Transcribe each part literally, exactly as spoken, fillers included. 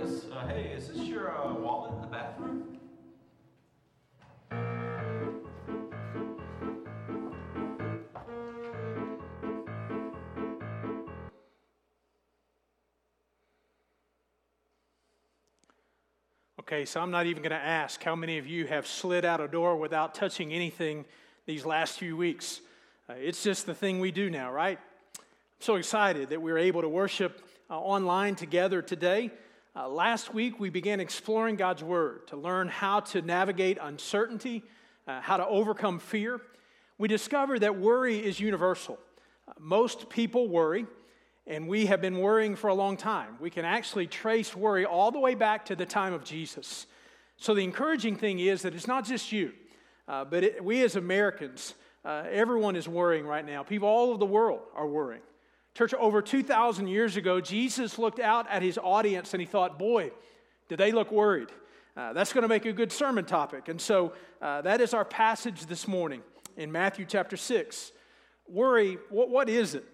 this. Uh, hey, is this your uh, wallet in the bathroom? Okay, so I'm not even going to ask how many of you have slid out a door without touching anything these last few weeks. Uh, it's just the thing we do now, right? I'm so excited that we were able to worship uh, online together today. Uh, last week, we began exploring God's Word to learn how to navigate uncertainty, uh, how to overcome fear. We discovered that worry is universal. Uh, most people worry. And we have been worrying for a long time. We can actually trace worry all the way back to the time of Jesus. So the encouraging thing is that it's not just you, uh, but it, we as Americans, uh, everyone is worrying right now. People all over the world are worrying. Church, over two thousand years ago, Jesus looked out at his audience and he thought, boy, do they look worried. Uh, that's going to make a good sermon topic. And so uh, that is our passage this morning in Matthew chapter six. Worry, what, what is it?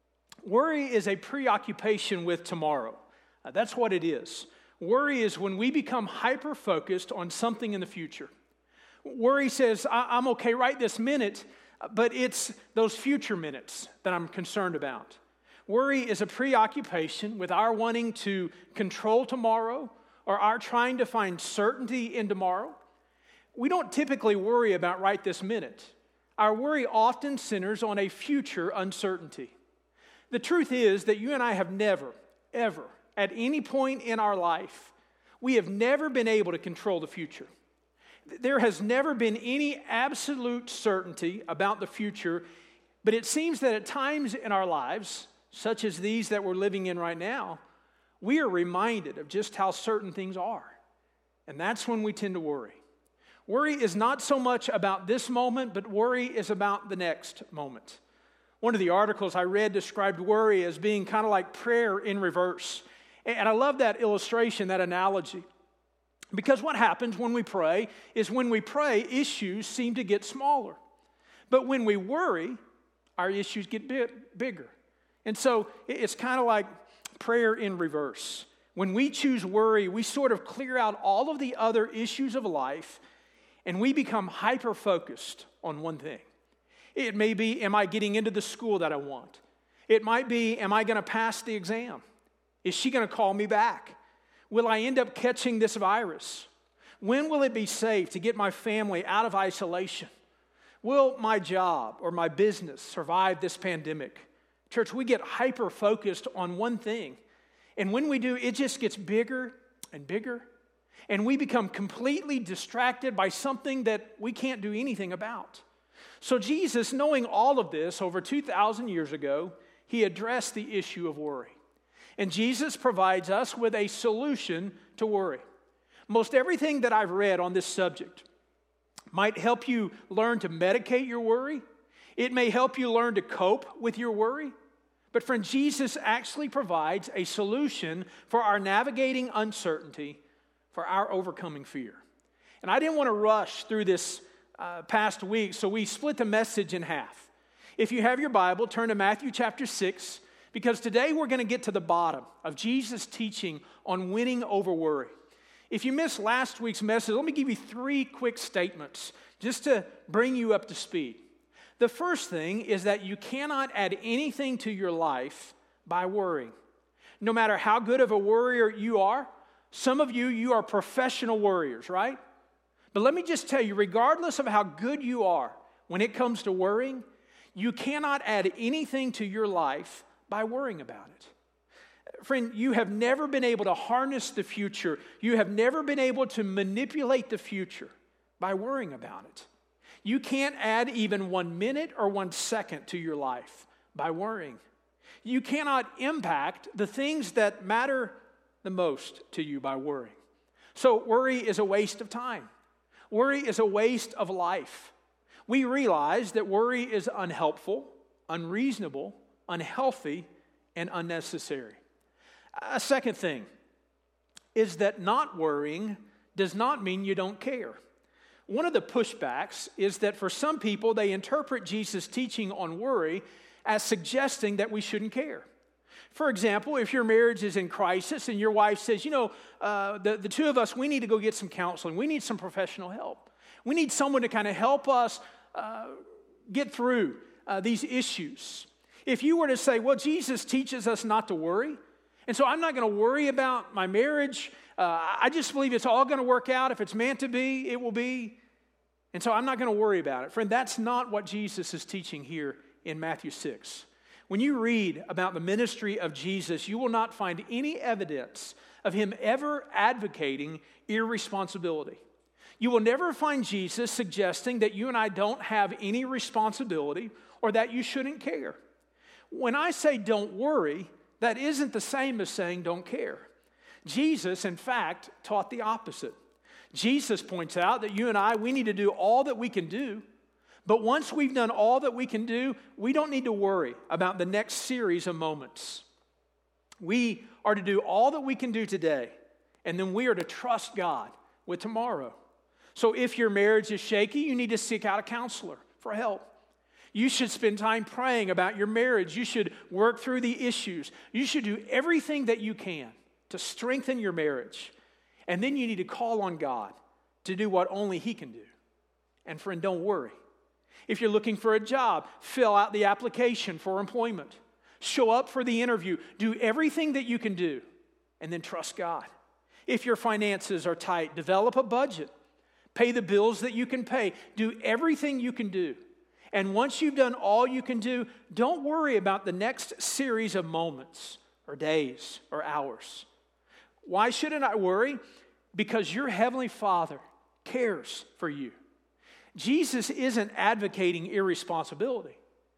Worry is a preoccupation with tomorrow. Uh, that's what it is. Worry is when we become hyper-focused on something in the future. Worry says, I- I'm okay right this minute, but it's those future minutes that I'm concerned about. Worry is a preoccupation with our wanting to control tomorrow or our trying to find certainty in tomorrow. We don't typically worry about right this minute. Our worry often centers on a future uncertainty. The truth is that you and I have never, ever, at any point in our life, we have never been able to control the future. There has never been any absolute certainty about the future, but it seems that at times in our lives, such as these that we're living in right now, we are reminded of just how certain things are. And that's when we tend to worry. Worry is not so much about this moment, but worry is about the next moment. One of the articles I read described worry as being kind of like prayer in reverse. And I love that illustration, that analogy. Because what happens when we pray is when we pray, issues seem to get smaller. But when we worry, our issues get bit bigger. And so it's kind of like prayer in reverse. When we choose worry, we sort of clear out all of the other issues of life, and we become hyper-focused on one thing. It may be, am I getting into the school that I want? It might be, am I going to pass the exam? Is she going to call me back? Will I end up catching this virus? When will it be safe to get my family out of isolation? Will my job or my business survive this pandemic? Church, we get hyper-focused on one thing. And when we do, it just gets bigger and bigger. And we become completely distracted by something that we can't do anything about. So Jesus, knowing all of this over two thousand years ago, he addressed the issue of worry. And Jesus provides us with a solution to worry. Most everything that I've read on this subject might help you learn to medicate your worry. It may help you learn to cope with your worry. But friend, Jesus actually provides a solution for our navigating uncertainty, for our overcoming fear. And I didn't want to rush through this Uh, past week, so we split the message in half. If you have your Bible, turn to Matthew chapter six, because today we're going to get to the bottom of Jesus' teaching on winning over worry. If you missed last week's message, let me give you three quick statements just to bring you up to speed. The first thing is that you cannot add anything to your life by worrying. No matter how good of a worrier you are, some of you, you are professional worriers, right? But let me just tell you, regardless of how good you are when it comes to worrying, you cannot add anything to your life by worrying about it. Friend, you have never been able to harness the future. You have never been able to manipulate the future by worrying about it. You can't add even one minute or one second to your life by worrying. You cannot impact the things that matter the most to you by worrying. So worry is a waste of time. Worry is a waste of life. We realize that worry is unhelpful, unreasonable, unhealthy, and unnecessary. A second thing is that not worrying does not mean you don't care. One of the pushbacks is that for some people, they interpret Jesus' teaching on worry as suggesting that we shouldn't care. For example, if your marriage is in crisis and your wife says, you know, uh, the, the two of us, we need to go get some counseling. We need some professional help. We need someone to kind of help us uh, get through uh, these issues. If you were to say, well, Jesus teaches us not to worry, and so I'm not going to worry about my marriage. Uh, I just believe it's all going to work out. If it's meant to be, it will be. And so I'm not going to worry about it. Friend, that's not what Jesus is teaching here in Matthew six. When you read about the ministry of Jesus, you will not find any evidence of him ever advocating irresponsibility. You will never find Jesus suggesting that you and I don't have any responsibility or that you shouldn't care. When I say don't worry, that isn't the same as saying don't care. Jesus, in fact, taught the opposite. Jesus points out that you and I, we need to do all that we can do. But once we've done all that we can do, we don't need to worry about the next series of moments. We are to do all that we can do today, and then we are to trust God with tomorrow. So if your marriage is shaky, you need to seek out a counselor for help. You should spend time praying about your marriage. You should work through the issues. You should do everything that you can to strengthen your marriage. And then you need to call on God to do what only He can do. And friend, don't worry. If you're looking for a job, fill out the application for employment. Show up for the interview. Do everything that you can do, and then trust God. If your finances are tight, develop a budget. Pay the bills that you can pay. Do everything you can do. And once you've done all you can do, don't worry about the next series of moments or days or hours. Why shouldn't I worry? Because your Heavenly Father cares for you. Jesus isn't advocating irresponsibility.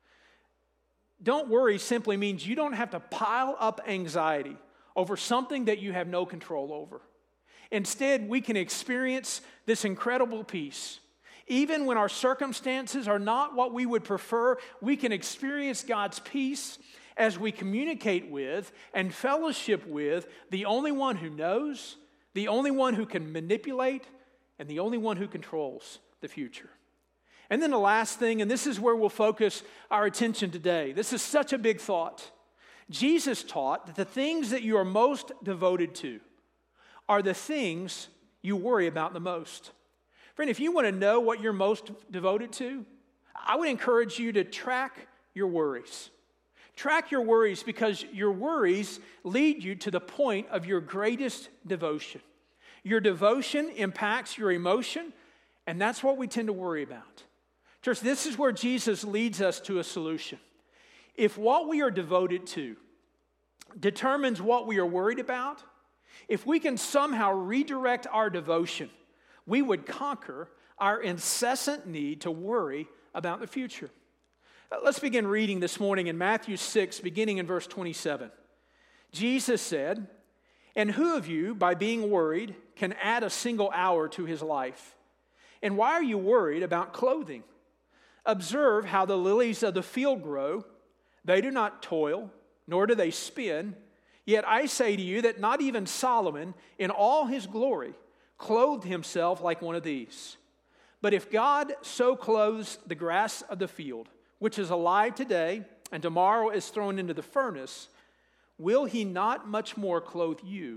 Don't worry simply means you don't have to pile up anxiety over something that you have no control over. Instead, we can experience this incredible peace. Even when our circumstances are not what we would prefer, we can experience God's peace as we communicate with and fellowship with the only one who knows, the only one who can manipulate, and the only one who controls the future. And then the last thing, and this is where we'll focus our attention today. This is such a big thought. Jesus taught that the things that you are most devoted to are the things you worry about the most. Friend, if you want to know what you're most devoted to, I would encourage you to track your worries. Track your worries because your worries lead you to the point of your greatest devotion. Your devotion impacts your emotion, and that's what we tend to worry about. Church, this is where Jesus leads us to a solution. If what we are devoted to determines what we are worried about, if we can somehow redirect our devotion, we would conquer our incessant need to worry about the future. Let's begin reading this morning in Matthew six, beginning in verse twenty-seven. Jesus said, "And who of you, by being worried, can add a single hour to his life? And why are you worried about clothing? Observe how the lilies of the field grow. They do not toil, nor do they spin. Yet I say to you that not even Solomon, in all his glory, clothed himself like one of these. But if God so clothes the grass of the field, which is alive today and tomorrow is thrown into the furnace, will he not much more clothe you,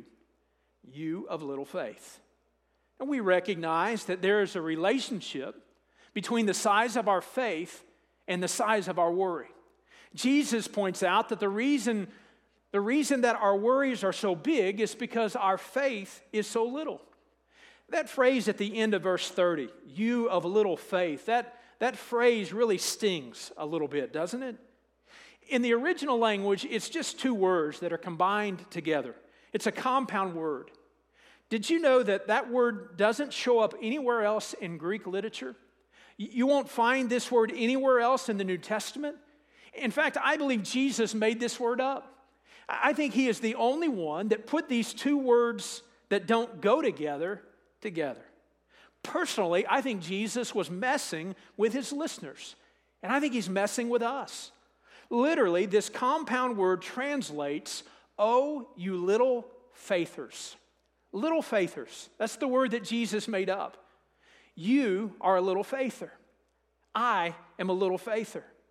you of little faith?" And we recognize that there is a relationship between the size of our faith and the size of our worry. Jesus points out that the reason, the reason that our worries are so big is because our faith is so little. That phrase at the end of verse thirty, "you of little faith," that, that phrase really stings a little bit, doesn't it? In the original language, it's just two words that are combined together. It's a compound word. Did you know that that word doesn't show up anywhere else in Greek literature? You won't find this word anywhere else in the New Testament. In fact, I believe Jesus made this word up. I think he is the only one that put these two words that don't go together together. Personally, I think Jesus was messing with his listeners, and I think he's messing with us. Literally, this compound word translates, "Oh, you little faithers." Little faithers. That's the word that Jesus made up. You are a little faither. I am a little faither.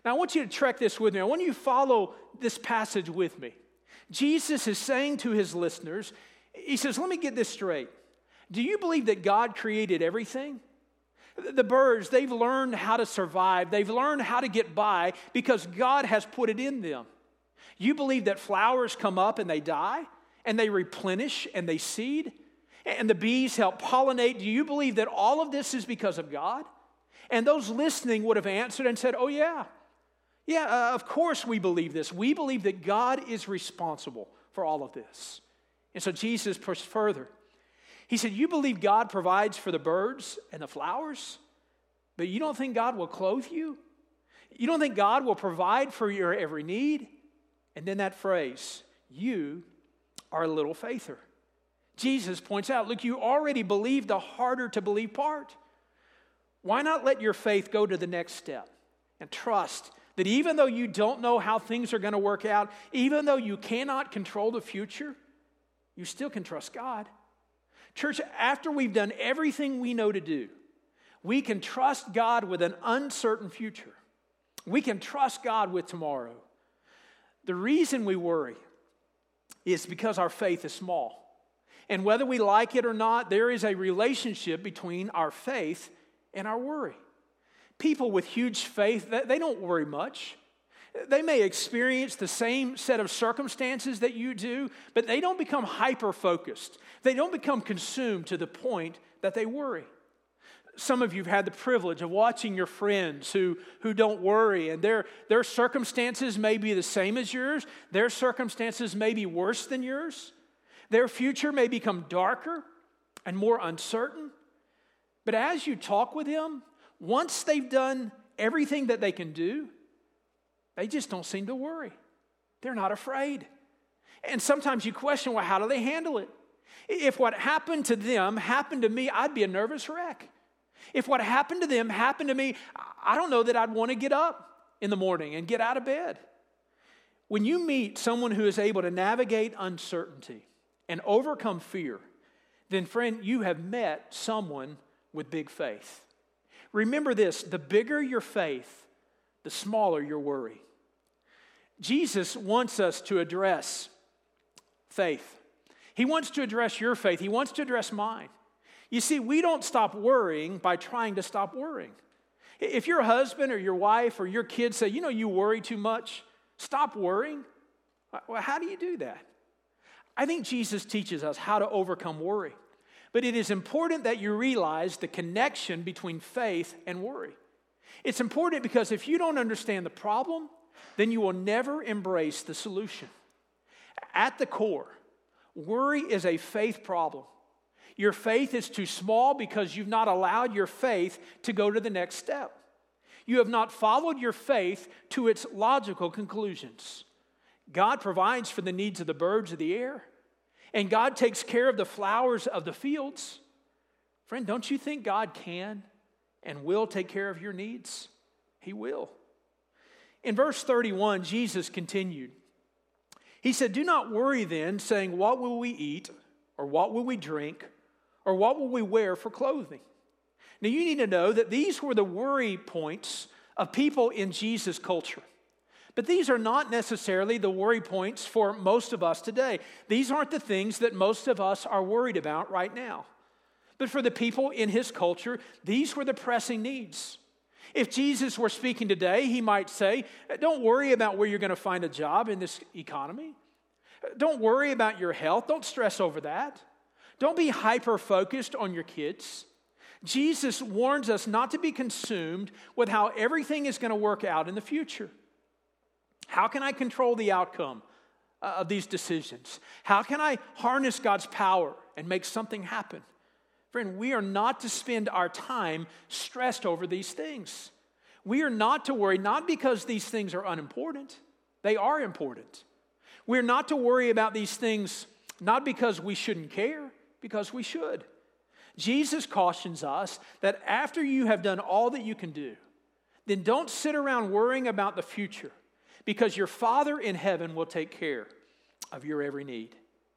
Now, I want you to track this with me. I want you to follow this passage with me. Jesus is saying to his listeners, he says, let me get this straight. Do you believe that God created everything? The birds, they've learned how to survive. They've learned how to get by because God has put it in them. You believe that flowers come up and they die, and they replenish and they seed, and the bees help pollinate. Do you believe that all of this is because of God? And those listening would have answered and said, oh yeah. Yeah, uh, of course we believe this. We believe that God is responsible for all of this. And so Jesus pushed further. He said, you believe God provides for the birds and the flowers, but you don't think God will clothe you? You don't think God will provide for your every need? And then that phrase, you are a little faither. Jesus points out, look, you already believe the harder to believe part. Why not let your faith go to the next step and trust that even though you don't know how things are going to work out, even though you cannot control the future, you still can trust God. Church, after we've done everything we know to do, we can trust God with an uncertain future. We can trust God with tomorrow. The reason we worry is because our faith is small. And whether we like it or not, there is a relationship between our faith and our worry. People with huge faith, they don't worry much. They may experience the same set of circumstances that you do, but they don't become hyper-focused. They don't become consumed to the point that they worry. Some of you have had the privilege of watching your friends who, who don't worry, and their, their circumstances may be the same as yours. Their circumstances may be worse than yours. Their future may become darker and more uncertain. But as you talk with them, once they've done everything that they can do, they just don't seem to worry. They're not afraid. And sometimes you question, well, how do they handle it? If what happened to them happened to me, I'd be a nervous wreck. If what happened to them happened to me, I don't know that I'd want to get up in the morning and get out of bed. When you meet someone who is able to navigate uncertainty and overcome fear, then friend, you have met someone with big faith. Remember this, the bigger your faith, the smaller your worry. Jesus wants us to address faith. He wants to address your faith. He wants to address mine. You see, we don't stop worrying by trying to stop worrying. If your husband or your wife or your kids say, you know, you worry too much, stop worrying. Well, how do you do that? I think Jesus teaches us how to overcome worry. But it is important that you realize the connection between faith and worry. It's important because if you don't understand the problem, then you will never embrace the solution. At the core, worry is a faith problem. Your faith is too small because you've not allowed your faith to go to the next step. You have not followed your faith to its logical conclusions. God provides for the needs of the birds of the air, and God takes care of the flowers of the fields. Friend, don't you think God can and will take care of your needs? He will. In verse thirty-one, Jesus continued. He said, do not worry then, saying, what will we eat, or what will we drink, or what will we wear for clothing? Now you need to know that these were the worry points of people in Jesus' culture. But these are not necessarily the worry points for most of us today. These aren't the things that most of us are worried about right now. But for the people in his culture, these were the pressing needs. If Jesus were speaking today, he might say, don't worry about where you're going to find a job in this economy. Don't worry about your health. Don't stress over that. Don't be hyper-focused on your kids. Jesus warns us not to be consumed with how everything is going to work out in the future. How can I control the outcome of these decisions? How can I harness God's power and make something happen? Friend, we are not to spend our time stressed over these things. We are not to worry, not because these things are unimportant. They are important. We're not to worry about these things not because we shouldn't care, because we should. Jesus cautions us that after you have done all that you can do, then don't sit around worrying about the future, because your Father in heaven will take care of your every need.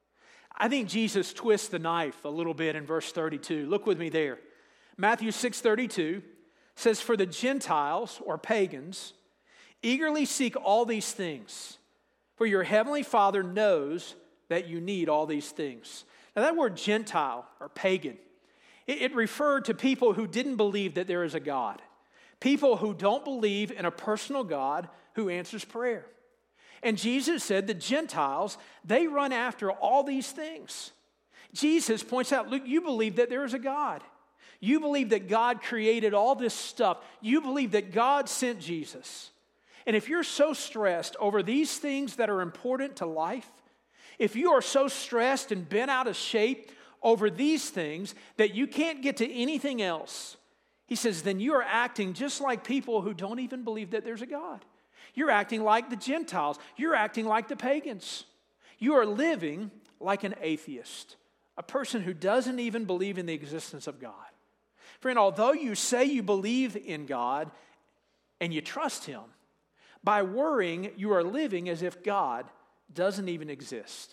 I think Jesus twists the knife a little bit in verse thirty-two. Look with me there. Matthew six thirty-two says, for the Gentiles or pagans, Eagerly seek all these things, for your heavenly Father knows that you need all these things. Now that word Gentile or pagan, it, it referred to people who didn't believe that there is a God. People who don't believe in a personal God who answers prayer. And Jesus said the Gentiles, they run after all these things. Jesus points out, look, you believe that there is a God. You believe that God created all this stuff. You believe that God sent Jesus. And if you're so stressed over these things that are important to life, if you are so stressed and bent out of shape over these things that you can't get to anything else, he says, then you are acting just like people who don't even believe that there's a God. You're acting like the Gentiles. You're acting like the pagans. You are living like an atheist, a person who doesn't even believe in the existence of God. Friend, although you say you believe in God and you trust Him, by worrying, you are living as if God doesn't even exist.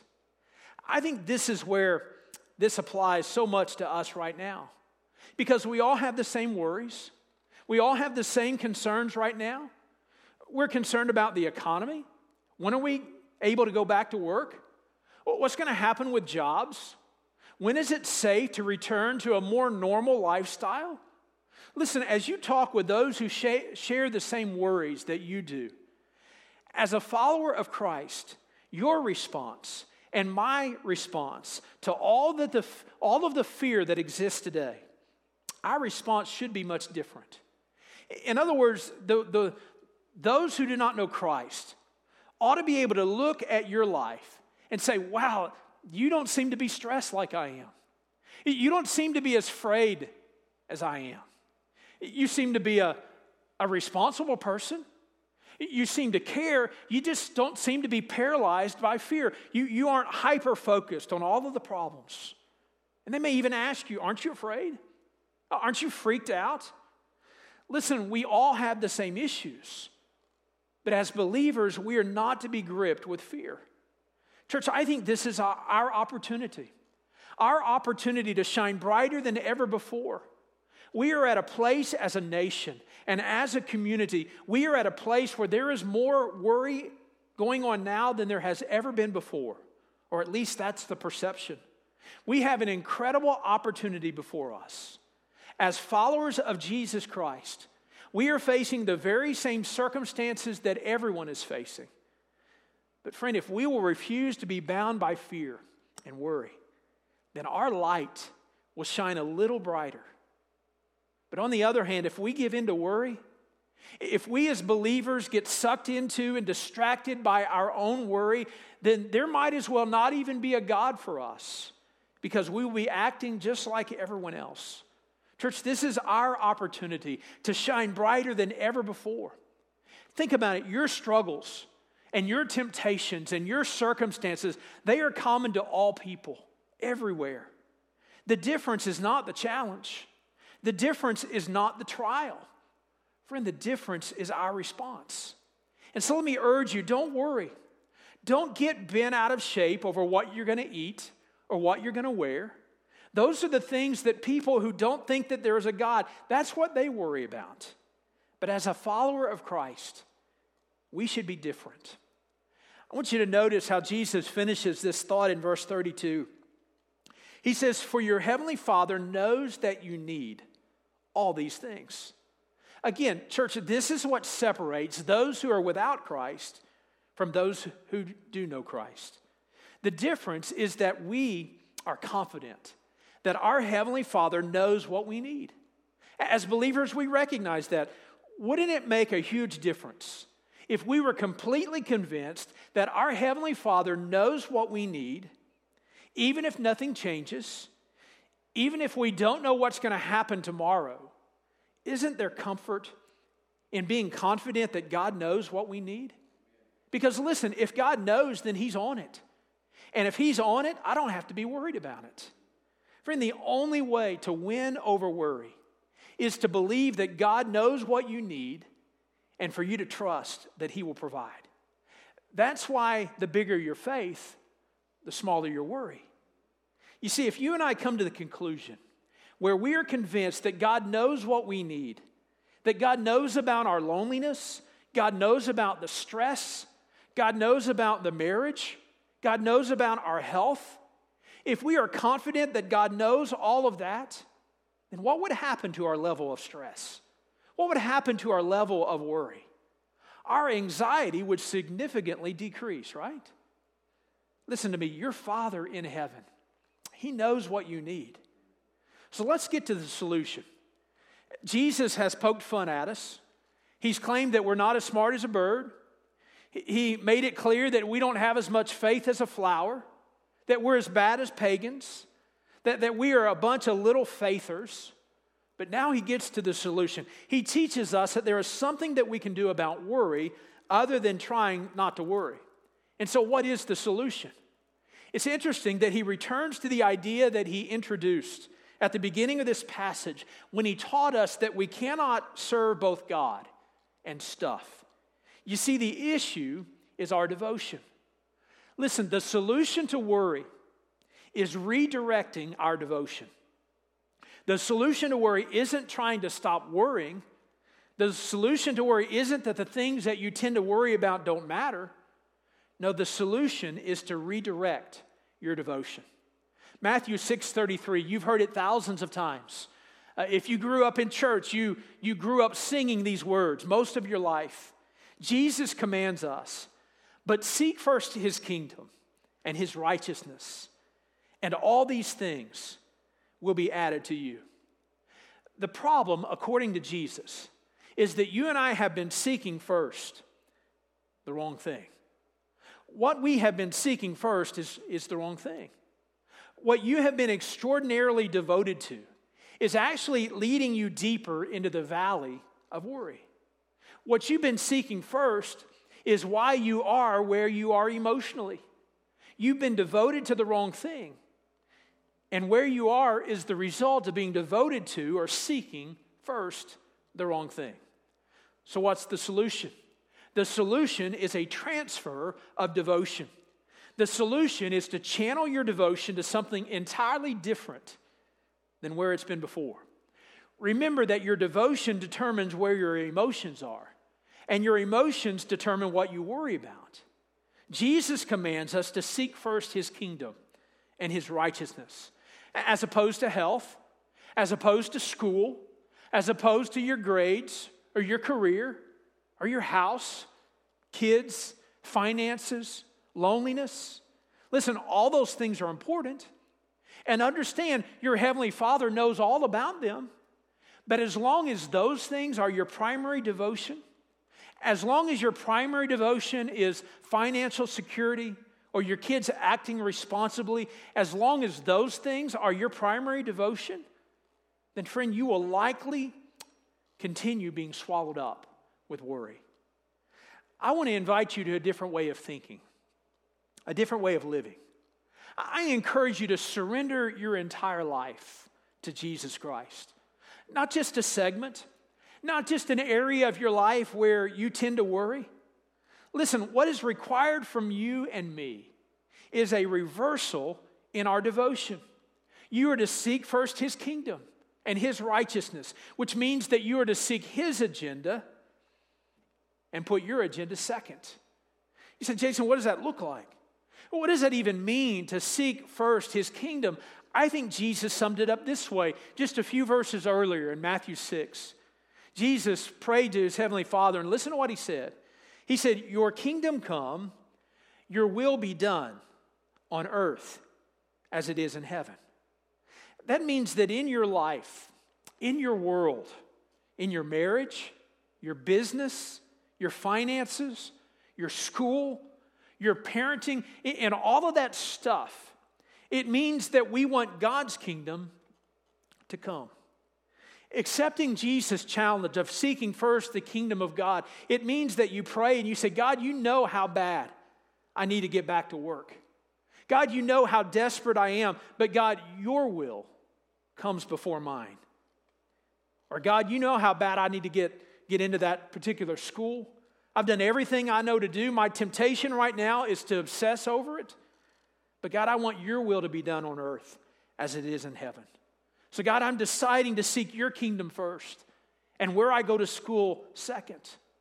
I think this is where this applies so much to us right now. Because we all have the same worries. We all have the same concerns right now. We're concerned about the economy. When are we able to go back to work? What's going to happen with jobs? When is it safe to return to a more normal lifestyle? Listen, as you talk with those who share the same worries that you do, as a follower of Christ, your response and my response to all, that the, all of the fear that exists today, our response should be much different. In other words, the, the, those who do not know Christ ought to be able to look at your life and say, wow, you don't seem to be stressed like I am. You don't seem to be as afraid as I am. You seem to be a, a responsible person. You seem to care. You just don't seem to be paralyzed by fear. You, you aren't hyper-focused on all of the problems. And they may even ask you, aren't you afraid? Aren't you freaked out? Listen, we all have the same issues. But as believers, we are not to be gripped with fear. Church, I think this is our, our opportunity. Our opportunity to shine brighter than ever before. We are at a place as a nation and as a community, we are at a place where there is more worry going on now than there has ever been before. Or at least that's the perception. We have an incredible opportunity before us. As followers of Jesus Christ, we are facing the very same circumstances that everyone is facing. But friend, if we will refuse to be bound by fear and worry, then our light will shine a little brighter. But on the other hand, if we give in to worry, if we as believers get sucked into and distracted by our own worry, then there might as well not even be a God for us, because we will be acting just like everyone else. Church, this is our opportunity to shine brighter than ever before. Think about it. Your struggles and your temptations and your circumstances, they are common to all people, everywhere. The difference is not the challenge. The difference is not the trial. Friend, the difference is our response. And so let me urge you, don't worry. Don't get bent out of shape over what you're going to eat or what you're going to wear. Those are the things that people who don't think that there is a God, that's what they worry about. But as a follower of Christ, we should be different. I want you to notice how Jesus finishes this thought in verse thirty-two. He says, for your heavenly Father knows that you need all these things. Again, church, this is what separates those who are without Christ from those who do know Christ. The difference is that we are confident that our Heavenly Father knows what we need. As believers, we recognize that. Wouldn't it make a huge difference if we were completely convinced that our Heavenly Father knows what we need, even if nothing changes, even if we don't know what's going to happen tomorrow? Isn't there comfort in being confident that God knows what we need? Because listen, if God knows, then He's on it. And if He's on it, I don't have to be worried about it. Friend, the only way to win over worry is to believe that God knows what you need and for you to trust that He will provide. That's why the bigger your faith, the smaller your worry. You see, if you and I come to the conclusion where we are convinced that God knows what we need, that God knows about our loneliness, God knows about the stress. God knows about the marriage. God knows about our health. If we are confident that God knows all of that, then what would happen to our level of stress? What would happen to our level of worry? Our anxiety would significantly decrease, right? Listen to me, your Father in heaven, He knows what you need. So let's get to the solution. Jesus has poked fun at us. He's claimed that we're not as smart as a bird. He made it clear that we don't have as much faith as a flower, that we're as bad as pagans, that, that we are a bunch of little faithers. But now he gets to the solution. He teaches us that there is something that we can do about worry other than trying not to worry. And so what is the solution? It's interesting that he returns to the idea that he introduced at the beginning of this passage when he taught us that we cannot serve both God and stuff. You see, the issue is our devotion. Listen, the solution to worry is redirecting our devotion. The solution to worry isn't trying to stop worrying. The solution to worry isn't that the things that you tend to worry about don't matter. No, the solution is to redirect your devotion. Matthew six thirty-three, you've heard it thousands of times. Uh, if you grew up in church, you, you grew up singing these words most of your life. Jesus commands us, but seek first his kingdom and his righteousness, and all these things will be added to you. The problem, according to Jesus, is that you and I have been seeking first the wrong thing. What we have been seeking first is, is the wrong thing. What you have been extraordinarily devoted to is actually leading you deeper into the valley of worry. What you've been seeking first is why you are where you are emotionally. You've been devoted to the wrong thing. And where you are is the result of being devoted to or seeking first the wrong thing. So what's the solution? The solution is a transfer of devotion. The solution is to channel your devotion to something entirely different than where it's been before. Remember that your devotion determines where your emotions are, and your emotions determine what you worry about. Jesus commands us to seek first his kingdom and his righteousness, as opposed to health, as opposed to school, as opposed to your grades or your career or your house, kids, finances, loneliness. Listen, all those things are important. And understand your Heavenly Father knows all about them. But as long as those things are your primary devotion, as long as your primary devotion is financial security or your kids acting responsibly, as long as those things are your primary devotion, then friend, you will likely continue being swallowed up with worry. I want to invite you to a different way of thinking, a different way of living. I encourage you to surrender your entire life to Jesus Christ. Not just a segment, not just an area of your life where you tend to worry. Listen, what is required from you and me is a reversal in our devotion. You are to seek first his kingdom and his righteousness, which means that you are to seek his agenda and put your agenda second. You said, Jason, what does that look like? Well, what does that even mean to seek first his kingdom? I think Jesus summed it up this way, just a few verses earlier in Matthew six. Jesus prayed to his heavenly Father, and listen to what he said. He said, your kingdom come, your will be done on earth as it is in heaven. That means that in your life, in your world, in your marriage, your business, your finances, your school, your parenting, and all of that stuff, it means that we want God's kingdom to come. Accepting Jesus' challenge of seeking first the kingdom of God, it means that you pray and you say, God, you know how bad I need to get back to work. God, you know how desperate I am, but God, your will comes before mine. Or God, you know how bad I need to get, get into that particular school. I've done everything I know to do. My temptation right now is to obsess over it. But God, I want your will to be done on earth as it is in heaven. So God, I'm deciding to seek your kingdom first and where I go to school second.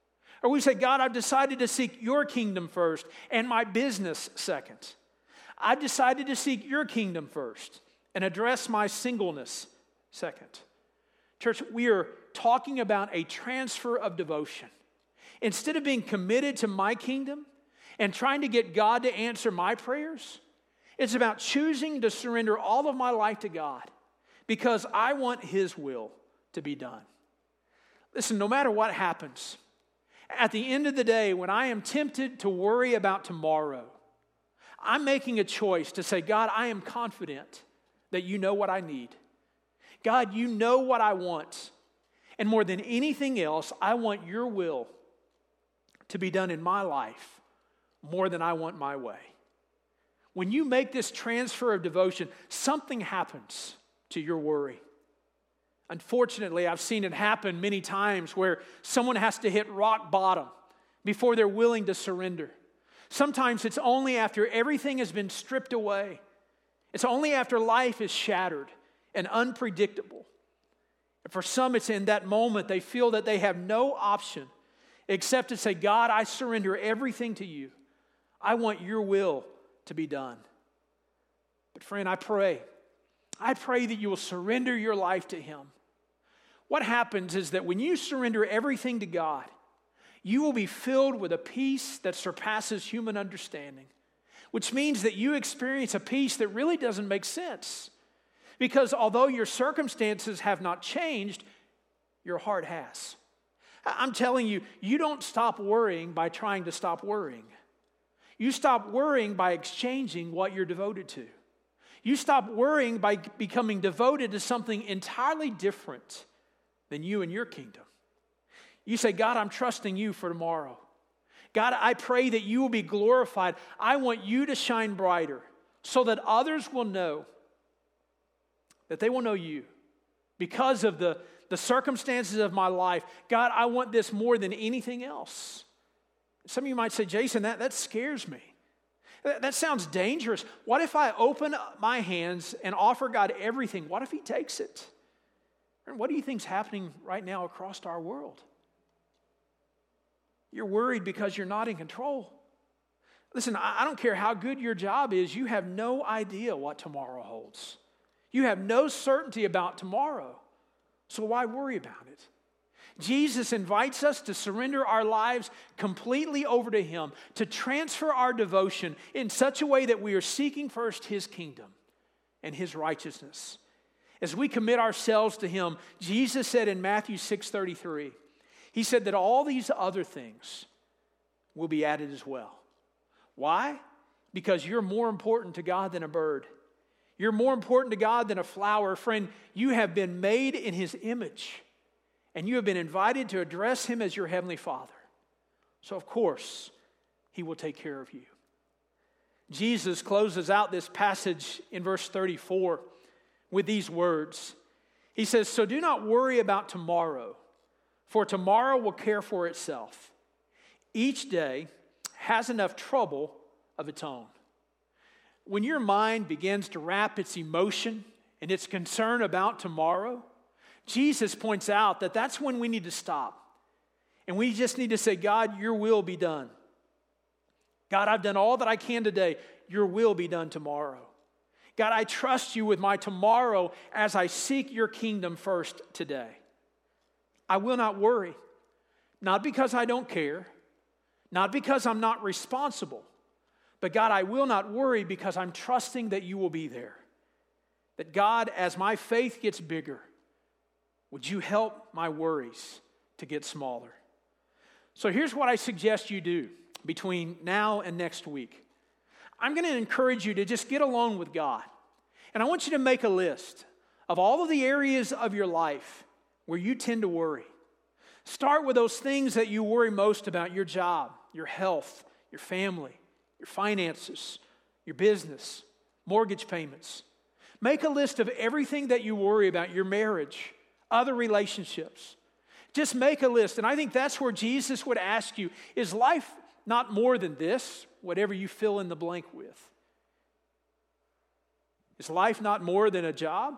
Or we say, God, I've decided to seek your kingdom first and my business second. I've decided to seek your kingdom first and address my singleness second. Church, we are talking about a transfer of devotion. Instead of being committed to my kingdom and trying to get God to answer my prayers, it's about choosing to surrender all of my life to God because I want His will to be done. Listen, no matter what happens, at the end of the day, when I am tempted to worry about tomorrow, I'm making a choice to say, God, I am confident that you know what I need. God, you know what I want. And more than anything else, I want your will to be done in my life more than I want my way. When you make this transfer of devotion, something happens to your worry. Unfortunately, I've seen it happen many times where someone has to hit rock bottom before they're willing to surrender. Sometimes it's only after everything has been stripped away. It's only after life is shattered and unpredictable. And for some, it's in that moment they feel that they have no option except to say, God, I surrender everything to you. I want your will to be done. But friend, I pray, I pray that you will surrender your life to Him. What happens is that when you surrender everything to God, you will be filled with a peace that surpasses human understanding, which means that you experience a peace that really doesn't make sense. Because although your circumstances have not changed, your heart has. I'm telling you, you don't stop worrying by trying to stop worrying. You stop worrying by exchanging what you're devoted to. You stop worrying by becoming devoted to something entirely different than you and your kingdom. You say, God, I'm trusting you for tomorrow. God, I pray that you will be glorified. I want you to shine brighter so that others will know that they will know you because of the, the circumstances of my life. God, I want this more than anything else. Some of you might say, Jason, that, that scares me. That, that sounds dangerous. What if I open up my hands and offer God everything? What if He takes it? And what do you think is happening right now across our world? You're worried because you're not in control. Listen, I, I don't care how good your job is, you have no idea what tomorrow holds. You have no certainty about tomorrow. So why worry about it? Jesus invites us to surrender our lives completely over to Him, to transfer our devotion in such a way that we are seeking first His kingdom and His righteousness. As we commit ourselves to Him, Jesus said in Matthew six thirty-three, He said that all these other things will be added as well. Why? Because you're more important to God than a bird. You're more important to God than a flower. Friend, you have been made in His image, and you have been invited to address Him as your Heavenly Father. So, of course, He will take care of you. Jesus closes out this passage in verse thirty-four with these words. He says, so do not worry about tomorrow, for tomorrow will care for itself. Each day has enough trouble of its own. When your mind begins to wrap its emotion and its concern about tomorrow, Jesus points out that that's when we need to stop. And we just need to say, God, your will be done. God, I've done all that I can today. Your will be done tomorrow. God, I trust you with my tomorrow as I seek your kingdom first today. I will not worry, not because I don't care, not because I'm not responsible, but God, I will not worry because I'm trusting that you will be there. That God, as my faith gets bigger, would you help my worries to get smaller? So here's what I suggest you do between now and next week. I'm going to encourage you to just get alone with God. And I want you to make a list of all of the areas of your life where you tend to worry. Start with those things that you worry most about: your job, your health, your family, your finances, your business, mortgage payments. Make a list of everything that you worry about, your marriage, other relationships. Just make a list. And I think that's where Jesus would ask you, is life not more than this? Whatever you fill in the blank with. Is life not more than a job?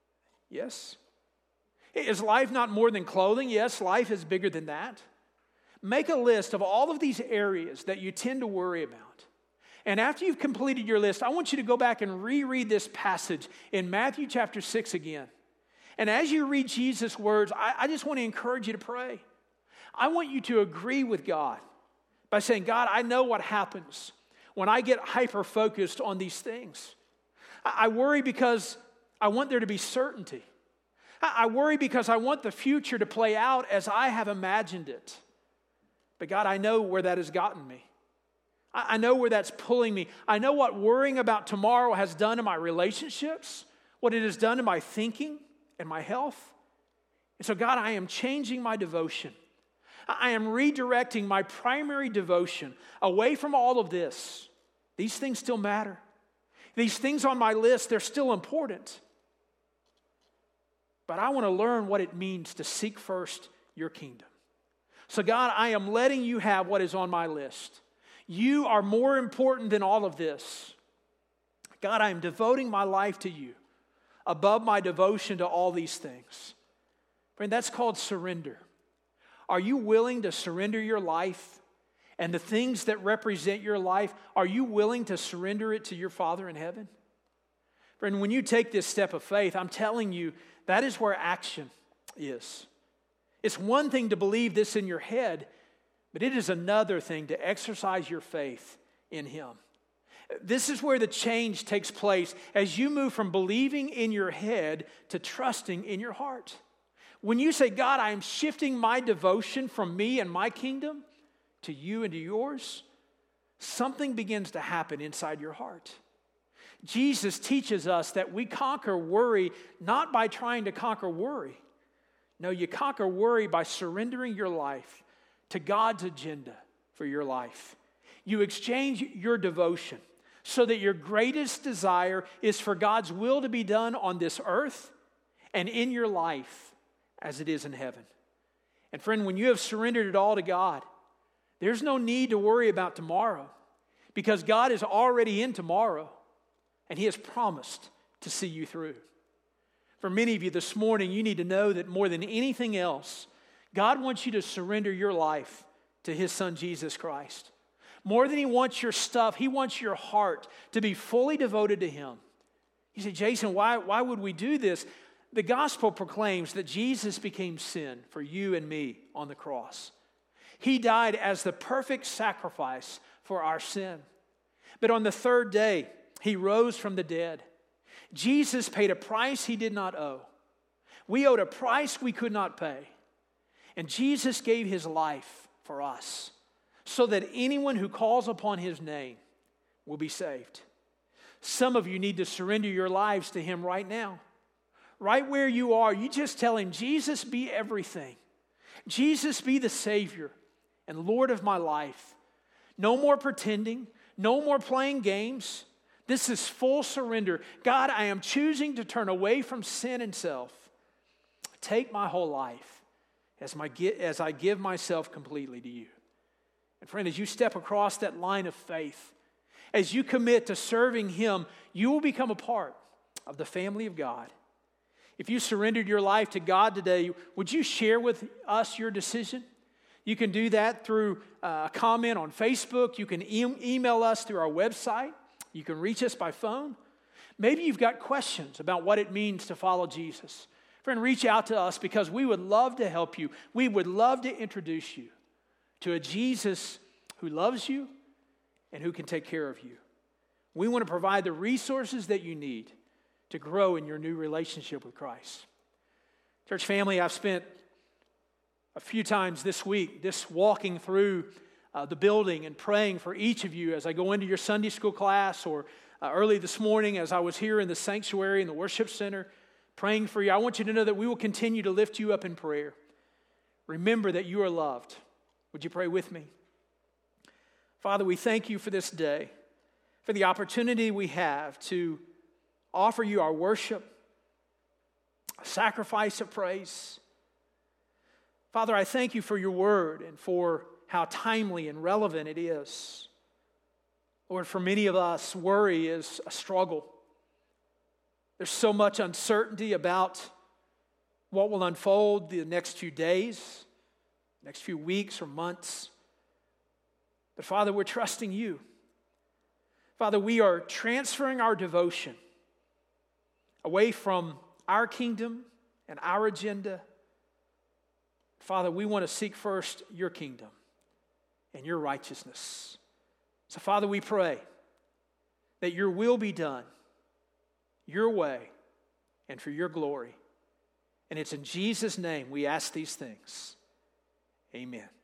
Yes. Is life not more than clothing? Yes, life is bigger than that. Make a list of all of these areas that you tend to worry about. And after you've completed your list, I want you to go back and reread this passage in Matthew chapter six again. And as you read Jesus' words, I, I just want to encourage you to pray. I want you to agree with God by saying, God, I know what happens when I get hyper-focused on these things. I, I worry because I want there to be certainty. I, I worry because I want the future to play out as I have imagined it. But God, I know where that has gotten me. I know where that's pulling me. I know what worrying about tomorrow has done to my relationships, what it has done to my thinking and my health. And so, God, I am changing my devotion. I am redirecting my primary devotion away from all of this. These things still matter. These things on my list, they're still important. But I want to learn what it means to seek first your kingdom. So, God, I am letting you have what is on my list. You are more important than all of this. God, I am devoting my life to you above my devotion to all these things. Friend, that's called surrender. Are you willing to surrender your life and the things that represent your life? Are you willing to surrender it to your Father in heaven? Friend, when you take this step of faith, I'm telling you, that is where action is. It's one thing to believe this in your head, but it is another thing to exercise your faith in Him. This is where the change takes place as you move from believing in your head to trusting in your heart. When you say, God, I am shifting my devotion from me and my kingdom to you and to yours, something begins to happen inside your heart. Jesus teaches us that we conquer worry not by trying to conquer worry. No, you conquer worry by surrendering your life to God's agenda for your life. You exchange your devotion so that your greatest desire is for God's will to be done on this earth and in your life as it is in heaven. And friend, when you have surrendered it all to God, there's no need to worry about tomorrow because God is already in tomorrow and He has promised to see you through. For many of you this morning, you need to know that more than anything else, God wants you to surrender your life to His Son, Jesus Christ. More than He wants your stuff, He wants your heart to be fully devoted to Him. You say, Jason, why, why would we do this? The gospel proclaims that Jesus became sin for you and me on the cross. He died as the perfect sacrifice for our sin. But on the third day, He rose from the dead. Jesus paid a price He did not owe. We owed a price we could not pay. And Jesus gave His life for us so that anyone who calls upon His name will be saved. Some of you need to surrender your lives to Him right now. Right where you are, you just tell Him, Jesus, be everything. Jesus, be the Savior and Lord of my life. No more pretending, no more playing games. This is full surrender. God, I am choosing to turn away from sin and self. Take my whole life as, my, as I give myself completely to you. And friend, as you step across that line of faith, as you commit to serving Him, you will become a part of the family of God. If you surrendered your life to God today, would you share with us your decision? You can do that through a comment on Facebook. You can e- email us through our website. You can reach us by phone. Maybe you've got questions about what it means to follow Jesus. Friend, reach out to us because we would love to help you. We would love to introduce you to a Jesus who loves you and who can take care of you. We want to provide the resources that you need to grow in your new relationship with Christ. Church family, I've spent a few times this week just walking through uh, the building and praying for each of you as I go into your Sunday school class or uh, early this morning as I was here in the sanctuary in the worship center praying for you. I want you to know that we will continue to lift you up in prayer. Remember that you are loved. Would you pray with me? Father, we thank you for this day, for the opportunity we have to offer you our worship, a sacrifice of praise. Father, I thank you for your word and for how timely and relevant it is. Lord, for many of us, worry is a struggle. There's so much uncertainty about what will unfold the next few days, next few weeks or months. But Father, we're trusting you. Father, we are transferring our devotion away from our kingdom and our agenda. Father, we want to seek first your kingdom and your righteousness. So, Father, we pray that your will be done, your way, and for your glory. And it's in Jesus' name we ask these things. Amen.